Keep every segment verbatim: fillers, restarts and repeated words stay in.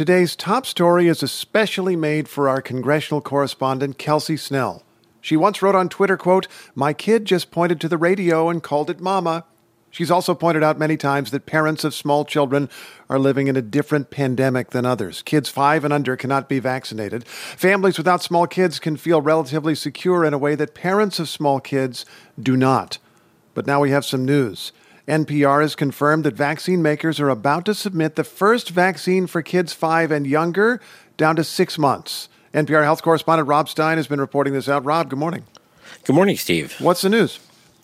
Today's top story is especially made for our congressional correspondent, Kelsey Snell. She once wrote on Twitter, quote, "My kid just pointed to the radio and called it mama." She's also pointed out many times that parents of small children are living in a different pandemic than others. Kids five and under cannot be vaccinated. Families without small kids can feel relatively secure in a way that parents of small kids do not. But now we have some news. N P R has confirmed that vaccine makers are about to submit the first vaccine for kids five and younger down to six months. N P R health correspondent Rob Stein has been reporting this out. Rob, good morning. Good morning, Steve. What's the news?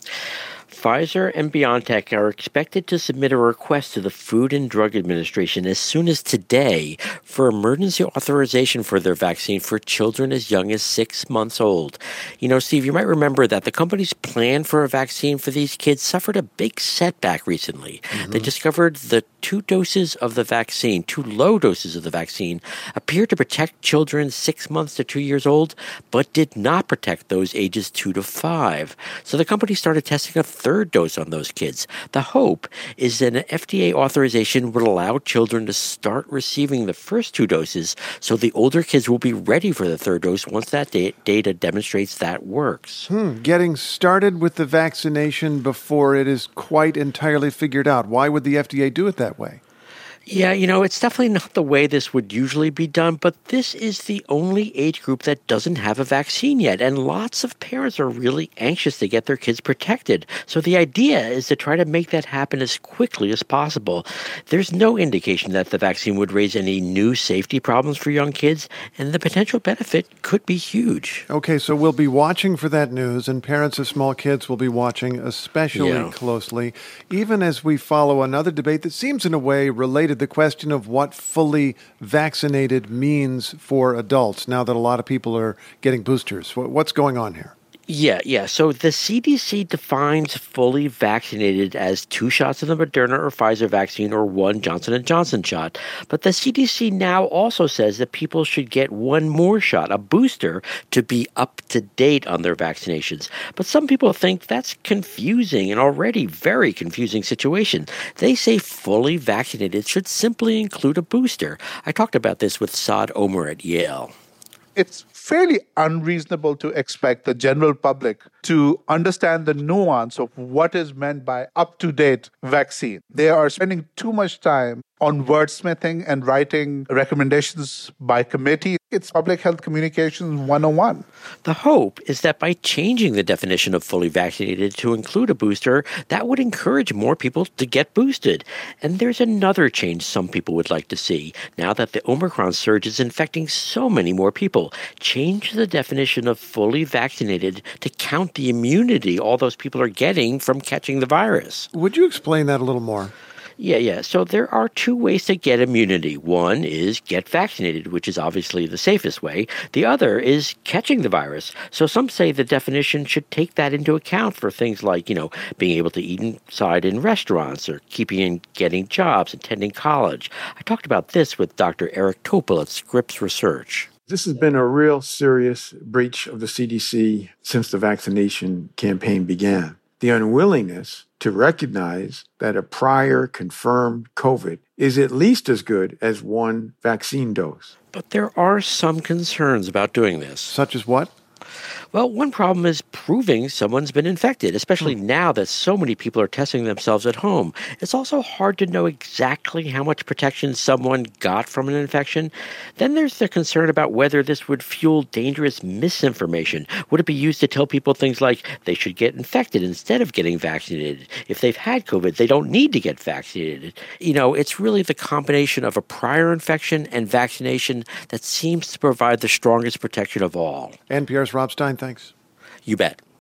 Pfizer and BioNTech are expected to submit a request to the Food and Drug Administration as soon as today for emergency authorization for their vaccine for children as young as six months old. You know, Steve, you might remember that the company's plan for a vaccine for these kids suffered a big setback recently. Mm-hmm. They discovered the two doses of the vaccine, two low doses of the vaccine, appeared to protect children six months to two years old, but did not protect those ages two to five. So the company started testing a third dose on those kids. The hope is that an F D A authorization would allow children to start receiving the first two doses so the older kids will be ready for the third dose once that da- data demonstrates that works. Hmm. Getting started with the vaccination before it is quite entirely figured out. Why would the F D A do it that way? Yeah, you know, it's definitely not the way this would usually be done, but this is the only age group that doesn't have a vaccine yet, and lots of parents are really anxious to get their kids protected. So the idea is to try to make that happen as quickly as possible. There's no indication that the vaccine would raise any new safety problems for young kids, and the potential benefit could be huge. Okay, so we'll be watching for that news, and parents of small kids will be watching especially Yeah. closely, even as we follow another debate that seems in a way related, the question of what fully vaccinated means for adults now that a lot of people are getting boosters. What's going on here? Yeah, yeah. So the C D C defines fully vaccinated as two shots of the Moderna or Pfizer vaccine or one Johnson and Johnson shot. But the C D C now also says that people should get one more shot, a booster, to be up to date on their vaccinations. But some people think that's confusing, an already very confusing situation. They say fully vaccinated should simply include a booster. I talked about this with Saad Omer at Yale. It's fairly unreasonable to expect the general public to understand the nuance of what is meant by up-to-date vaccine. They are spending too much time on wordsmithing and writing recommendations by committee. It's public health communications one oh one. The hope is that by changing the definition of fully vaccinated to include a booster, that would encourage more people to get boosted. And there's another change some people would like to see. Now that the Omicron surge is infecting so many more people, change the definition of fully vaccinated to count the immunity all those people are getting from catching the virus. Would you explain that a little more? Yeah, yeah. So there are two ways to get immunity. One is get vaccinated, which is obviously the safest way. The other is catching the virus. So some say the definition should take that into account for things like, you know, being able to eat inside in restaurants or keeping and getting jobs, attending college. I talked about this with Doctor Eric Topol at Scripps Research. This has been a real serious breach of the C D C since the vaccination campaign began. The unwillingness to recognize that a prior confirmed COVID is at least as good as one vaccine dose. But there are some concerns about doing this. Such as what? Well, one problem is proving someone's been infected, especially Hmm. now that so many people are testing themselves at home. It's also hard to know exactly how much protection someone got from an infection. Then there's the concern about whether this would fuel dangerous misinformation. Would it be used to tell people things like they should get infected instead of getting vaccinated? If they've had COVID, they don't need to get vaccinated. You know, it's really the combination of a prior infection and vaccination that seems to provide the strongest protection of all. N P R's Rob Stein, thanks. You bet.